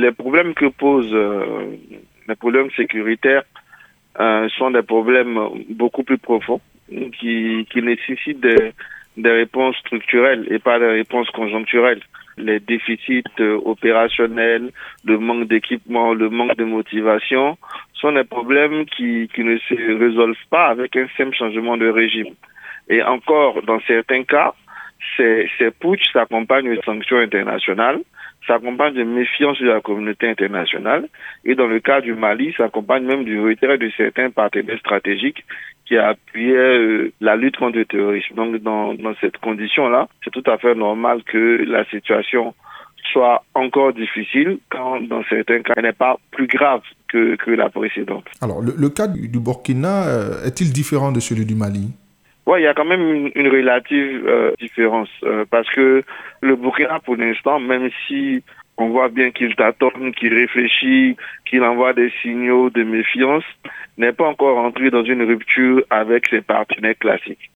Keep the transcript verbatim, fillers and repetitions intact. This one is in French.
les problèmes que posent euh, les problèmes sécuritaires euh, sont des problèmes beaucoup plus profonds qui, qui nécessitent des, des réponses structurelles et pas des réponses conjoncturelles. Les déficits euh, opérationnels, le manque d'équipement, le manque de motivation sont des problèmes qui, qui ne se résolvent pas avec un simple changement de régime. Et encore, dans certains cas, ces, ces putschs s'accompagnent de sanctions internationales, s'accompagnent de méfiance de la communauté internationale, et dans le cas du Mali, s'accompagne même du retrait de certains partenaires stratégiques qui appuyaient euh, la lutte contre le terrorisme. Donc, dans, dans cette condition-là, c'est tout à fait normal que la situation soit encore difficile quand, dans certains cas, elle n'est pas plus grave que, que la précédente. Alors, le, le cas du, du Burkina euh, est-il différent de celui du Mali ? Oui, il y a quand même une, une relative euh, différence euh, parce que le Burkina, pour l'instant, même si on voit bien qu'il tâtonne, qu'il réfléchit, qu'il envoie des signaux de méfiance, n'est pas encore entré dans une rupture avec ses partenaires classiques.